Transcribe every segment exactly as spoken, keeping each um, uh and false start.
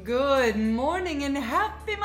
Good morning and happy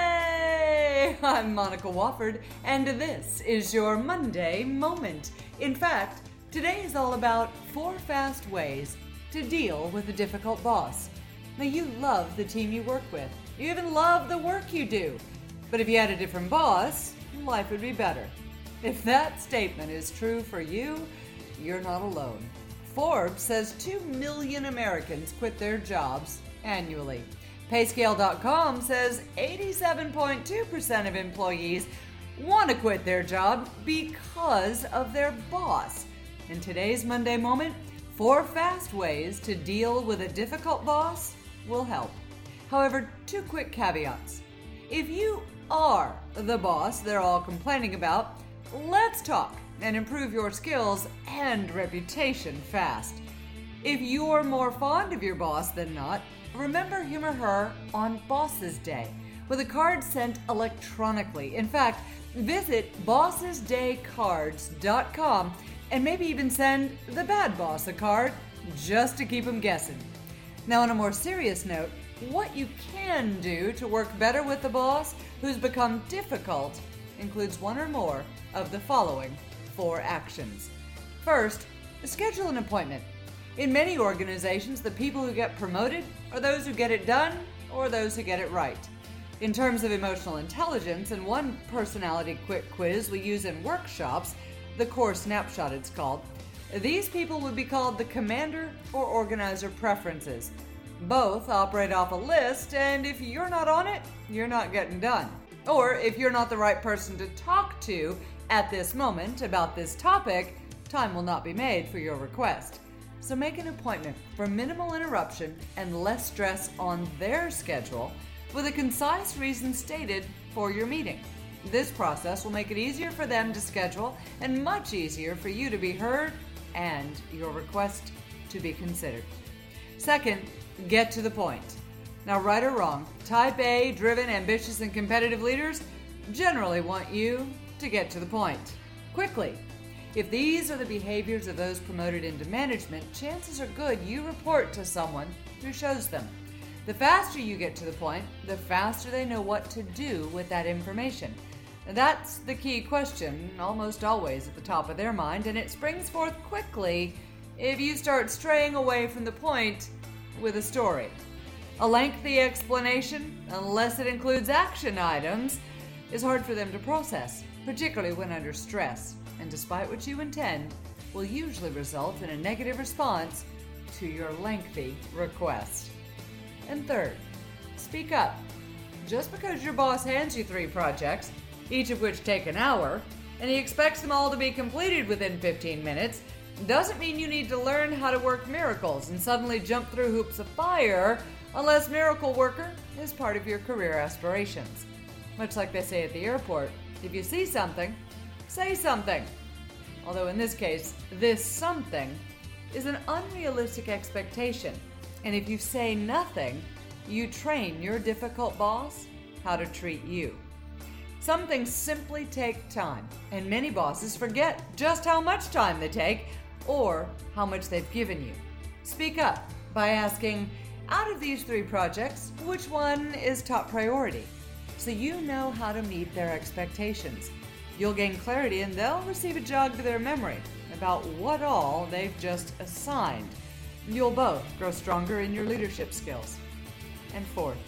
Monday! I'm Monica Wofford, and this is your Monday Moment. In fact, today is all about four fast ways to deal with a difficult boss. Now, you love the team you work with. You even love the work you do. But if you had a different boss, life would be better. If that statement is true for you, you're not alone. Forbes says two million Americans quit their jobs annually. Payscale dot com says eighty-seven point two percent of employees want to quit their job because of their boss. In today's Monday Moment, four fast ways to deal with a difficult boss will help. However, two quick caveats. If you are the boss they're all complaining about, let's talk and improve your skills and reputation fast. If you're more fond of your boss than not, remember him or her on Boss's Day with a card sent electronically. In fact, visit bosses day cards dot com and maybe even send the bad boss a card just to keep him guessing. Now, on a more serious note, what you can do to work better with the boss who's become difficult includes one or more of the following four actions. First, schedule an appointment. In many organizations, the people who get promoted are those who get it done or those who get it right. In terms of emotional intelligence, and one personality quick quiz we use in workshops, the core snapshot it's called, these people would be called the commander or organizer preferences. Both operate off a list, and if you're not on it, you're not getting done. Or if you're not the right person to talk to at this moment about this topic, time will not be made for your request. So make an appointment for minimal interruption and less stress on their schedule with a concise reason stated for your meeting. This process will make it easier for them to schedule and much easier for you to be heard and your request to be considered. Second, get to the point. Now, right or wrong, type A, driven, ambitious, and competitive leaders generally want you to get to the point quickly. If these are the behaviors of those promoted into management, chances are good you report to someone who shows them. The faster you get to the point, the faster they know what to do with that information. That's the key question, almost always at the top of their mind, and it springs forth quickly if you start straying away from the point with a story. A lengthy explanation, unless it includes action items, is hard for them to process, particularly when under stress, and despite what you intend, will usually result in a negative response to your lengthy request. And third, speak up. Just because your boss hands you three projects, each of which take an hour, and he expects them all to be completed within fifteen minutes, doesn't mean you need to learn how to work miracles and suddenly jump through hoops of fire unless miracle worker is part of your career aspirations. Much like they say at the airport, if you see something, say something. Although in this case, this something is an unrealistic expectation. And if you say nothing, you train your difficult boss how to treat you. Some things simply take time, and many bosses forget just how much time they take or how much they've given you. Speak up by asking, out of these three projects, which one is top priority? So you know how to meet their expectations. You'll gain clarity and they'll receive a jog to their memory about what all they've just assigned. You'll both grow stronger in your leadership skills. And fourth,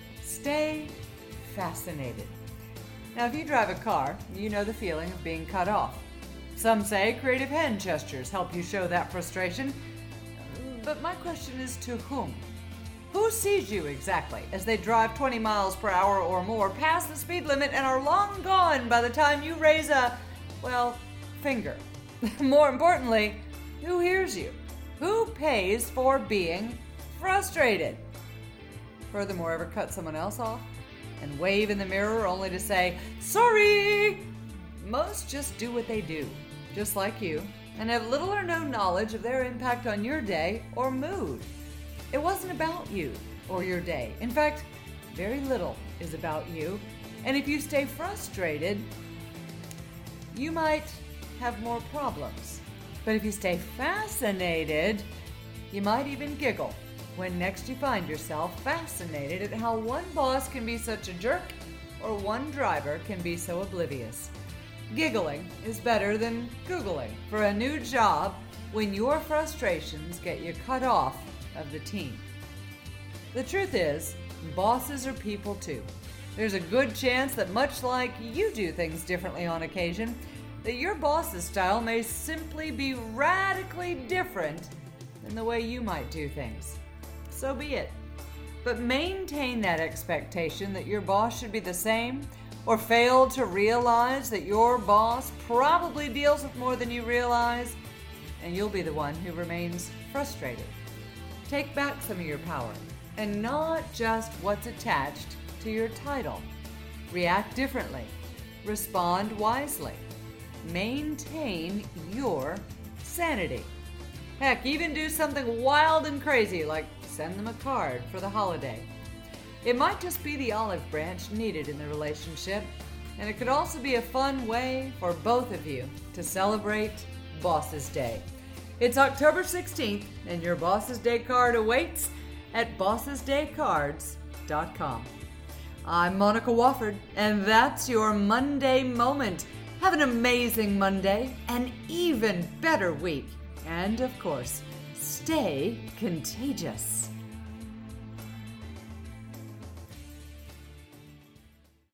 stay fascinated. Now, if you drive a car, you know the feeling of being cut off. Some say creative hand gestures help you show that frustration. But my question is, to whom? Who sees you exactly as they drive twenty miles per hour or more past the speed limit and are long gone by the time you raise a, well, finger? More importantly, who hears you? Who pays for being frustrated? Furthermore, ever cut someone else off and wave in the mirror only to say, sorry? Most just do what they do, just like you, and have little or no knowledge of their impact on your day or mood. It wasn't about you or your day. In fact, very little is about you. And if you stay frustrated, you might have more problems. But if you stay fascinated, you might even giggle when next you find yourself fascinated at how one boss can be such a jerk or one driver can be so oblivious. Giggling is better than Googling for a new job when your frustrations get you cut off of the team. The truth is, bosses are people too. There's a good chance that much like you do things differently on occasion, that your boss's style may simply be radically different than the way you might do things. So be it. But maintain that expectation that your boss should be the same, or fail to realize that your boss probably deals with more than you realize, and you'll be the one who remains frustrated. Take back some of your power, and not just what's attached to your title. React differently. Respond wisely. Maintain your sanity. Heck, even do something wild and crazy like send them a card for the holiday. It might just be the olive branch needed in the relationship, and it could also be a fun way for both of you to celebrate Boss's Day. It's October sixteenth, and your Boss's Day card awaits at bosses day cards dot com. I'm Monica Wofford, and that's your Monday Moment. Have an amazing Monday, an even better week, and of course, stay contagious.